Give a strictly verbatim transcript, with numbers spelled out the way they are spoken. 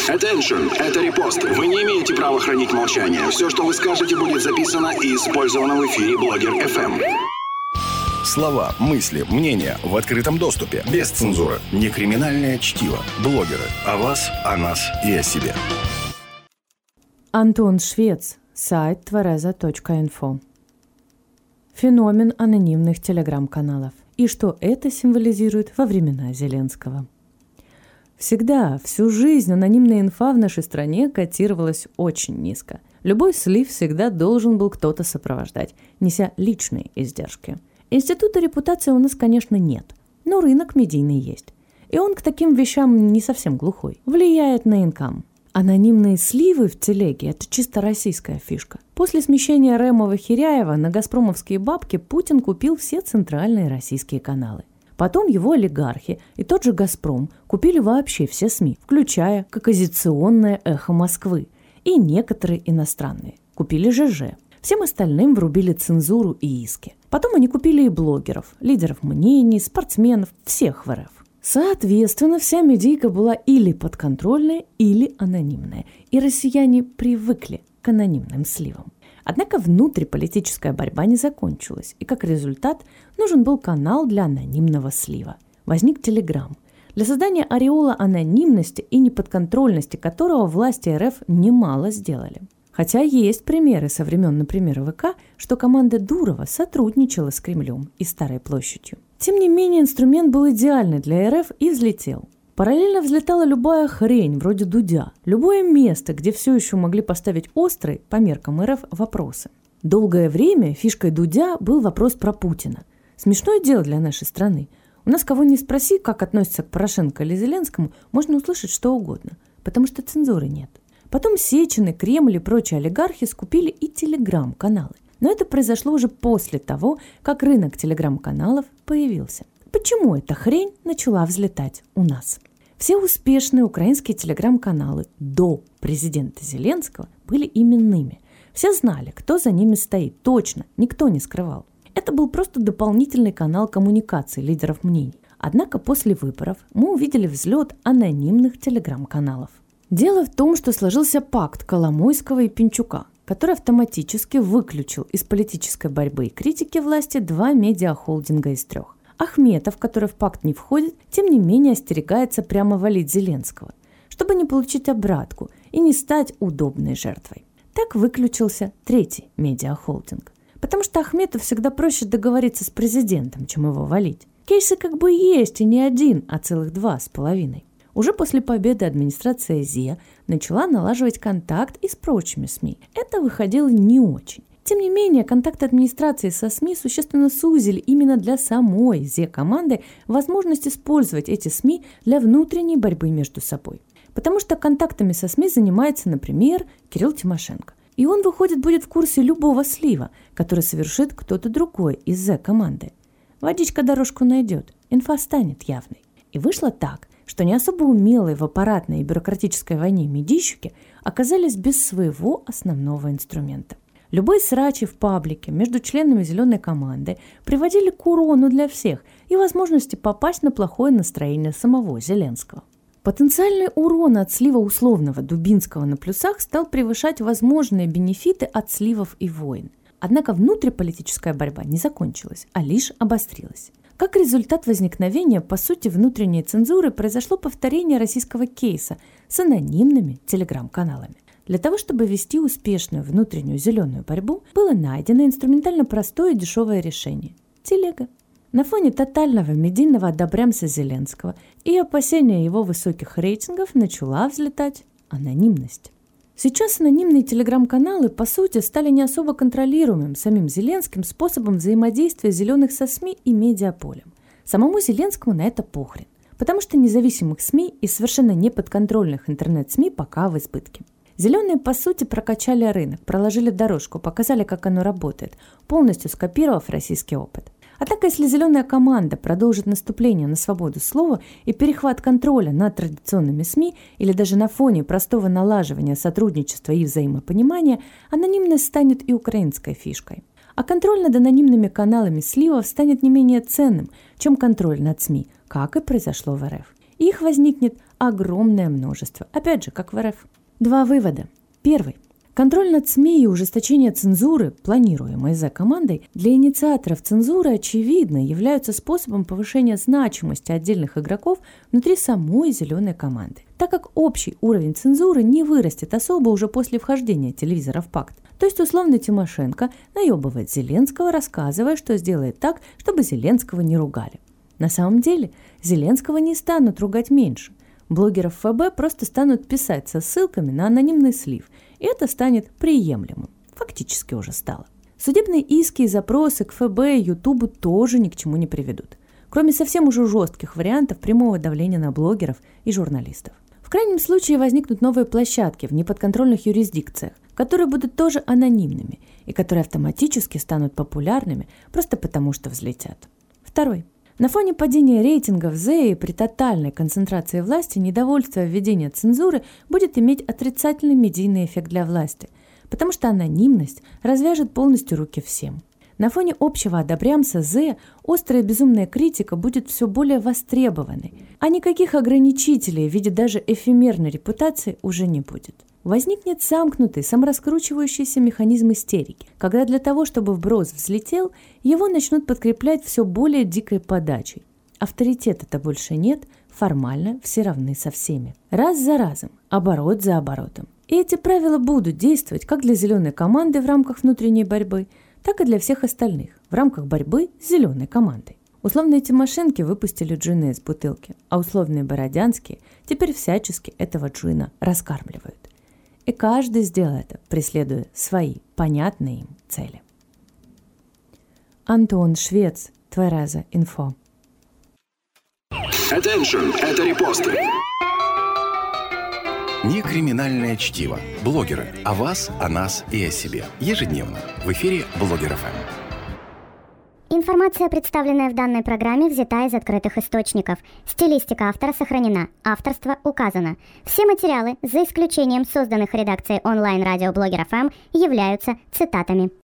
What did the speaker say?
Attention, это репост. Вы не имеете права хранить молчание. Все, что вы скажете, будет записано и использовано в эфире Блогер эф эм. Слова, мысли, мнения в открытом доступе. Без цензуры. Не криминальное чтиво. Блогеры. О вас, о нас и о себе. Антон Швец. Сайт твереза точка инфо. Феномен анонимных телеграм-каналов. И что это символизирует во времена Зеленского. Всегда, всю жизнь анонимная инфа в нашей стране котировалась очень низко. Любой слив всегда должен был кто-то сопровождать, неся личные издержки. Института репутации у нас, конечно, нет, но рынок медийный есть. И он к таким вещам не совсем глухой. Влияет на инкам. Анонимные сливы в телеге – это чисто российская фишка. После смещения Ремова-Хиряева на газпромовские бабки Путин купил все центральные российские каналы. Потом его олигархи и тот же «Газпром» купили вообще все СМИ, включая как оппозиционное «Эхо Москвы» и некоторые иностранные. Купили ЖЖ. Всем остальным врубили цензуру и иски. Потом они купили и блогеров, лидеров мнений, спортсменов, всех в РФ. Соответственно, вся медийка была или подконтрольная, или анонимная. И россияне привыкли к анонимным сливам. Однако внутриполитическая борьба не закончилась, и как результат нужен был канал для анонимного слива. Возник Телеграм, для создания ореола анонимности и неподконтрольности которого власти РФ немало сделали. Хотя есть примеры со времен, например, ВК, что команда Дурова сотрудничала с Кремлем и Старой площадью. Тем не менее, инструмент был идеальный для РФ и взлетел. Параллельно взлетала любая хрень, вроде Дудя. Любое место, где все еще могли поставить острые, по меркам РФ, вопросы. Долгое время фишкой Дудя был вопрос про Путина. Смешное дело для нашей страны. У нас кого ни спроси, как относится к Порошенко или Зеленскому, можно услышать что угодно, потому что цензуры нет. Потом Сечины, Кремль и прочие олигархи скупили и телеграм-каналы. Но это произошло уже после того, как рынок телеграм-каналов появился. Почему эта хрень начала взлетать у нас? Все успешные украинские телеграм-каналы до президента Зеленского были именными. Все знали, кто за ними стоит. Точно, никто не скрывал. Это был просто дополнительный канал коммуникации лидеров мнений. Однако после выборов мы увидели взлет анонимных телеграм-каналов. Дело в том, что сложился пакт Коломойского и Пинчука, который автоматически выключил из политической борьбы и критики власти два медиахолдинга из трех. Ахметов, который в пакт не входит, тем не менее остерегается прямо валить Зеленского, чтобы не получить обратку и не стать удобной жертвой. Так выключился третий медиахолдинг. Потому что Ахмету всегда проще договориться с президентом, чем его валить. Кейсы как бы есть и не один, а целых два с половиной. Уже после победы администрация ЗЕ начала налаживать контакт и с прочими СМИ. Это выходило не очень. Тем не менее, контакты администрации со СМИ существенно сузили именно для самой ЗЕ-команды возможность использовать эти СМИ для внутренней борьбы между собой. Потому что контактами со СМИ занимается, например, Кирилл Тимошенко. И он, выходит, будет в курсе любого слива, который совершит кто-то другой из ЗЕ-команды. Водичка дорожку найдет, инфа станет явной. И вышло так, что не особо умелые в аппаратной и бюрократической войне медийщики оказались без своего основного инструмента. Любой срачи в паблике между членами зеленой команды приводили к урону для всех и возможности попасть на плохое настроение самого Зеленского. Потенциальный урон от слива условного Дубинского на плюсах стал превышать возможные бенефиты от сливов и войн. Однако внутриполитическая борьба не закончилась, а лишь обострилась. Как результат возникновения, по сути, внутренней цензуры произошло повторение российского кейса с анонимными телеграм-каналами. Для того, чтобы вести успешную внутреннюю зеленую борьбу, было найдено инструментально простое и дешевое решение – телега. На фоне тотального медийного одобрямса Зеленского и опасения его высоких рейтингов начала взлетать анонимность. Сейчас анонимные телеграм-каналы, по сути, стали не особо контролируемым самим Зеленским способом взаимодействия зеленых со СМИ и медиаполем. Самому Зеленскому на это похрен, потому что независимых СМИ и совершенно неподконтрольных интернет-СМИ пока в избытке. Зеленые, по сути, прокачали рынок, проложили дорожку, показали, как оно работает, полностью скопировав российский опыт. Однако, если зеленая команда продолжит наступление на свободу слова и перехват контроля над традиционными СМИ или даже на фоне простого налаживания сотрудничества и взаимопонимания, анонимность станет и украинской фишкой. А контроль над анонимными каналами сливов станет не менее ценным, чем контроль над СМИ, как и произошло в РФ. И их возникнет огромное множество. Опять же, как в эр эф. Два вывода. Первый. Контроль над СМИ и ужесточение цензуры, планируемой Зе-командой, для инициаторов цензуры, очевидно, являются способом повышения значимости отдельных игроков внутри самой зеленой команды, так как общий уровень цензуры не вырастет особо уже после вхождения телевизора в пакт. То есть условно Тимошенко наебывает Зеленского, рассказывая, что сделает так, чтобы Зеленского не ругали. На самом деле Зеленского не станут ругать меньше. Блогеров эф бэ просто станут писать со ссылками на анонимный слив, и это станет приемлемым. Фактически уже стало. Судебные иски и запросы к эф бэ и Ютубу тоже ни к чему не приведут, кроме совсем уже жестких вариантов прямого давления на блогеров и журналистов. В крайнем случае возникнут новые площадки в неподконтрольных юрисдикциях, которые будут тоже анонимными и которые автоматически станут популярными просто потому, что взлетят. Второй. На фоне падения рейтингов Зе и при тотальной концентрации власти недовольство введения цензуры будет иметь отрицательный медийный эффект для власти, потому что анонимность развяжет полностью руки всем. На фоне общего одобрямса Зе острая безумная критика будет все более востребованной, а никаких ограничителей в виде даже эфемерной репутации уже не будет. Возникнет замкнутый, самораскручивающийся механизм истерики, когда для того, чтобы вброс взлетел, его начнут подкреплять все более дикой подачей. Авторитета-то больше нет, формально все равны со всеми. Раз за разом, оборот за оборотом. И эти правила будут действовать как для зеленой команды в рамках внутренней борьбы, так и для всех остальных в рамках борьбы с зеленой командой. Условные Тимошенки выпустили джина из бутылки, а условные Бородянские теперь всячески этого джина раскармливают. И каждый сделал это, преследуя свои понятные им цели. Антон Швец, Твереза Инфо. Attention, это репосты. Не криминальное чтиво. Блогеры. О вас, о нас и о себе. Ежедневно. В эфире Блогер эф эм. Информация, представленная в данной программе, взята из открытых источников. Стилистика автора сохранена. Авторство указано. Все материалы, за исключением созданных редакцией онлайн-радио Блогер эф эм, являются цитатами.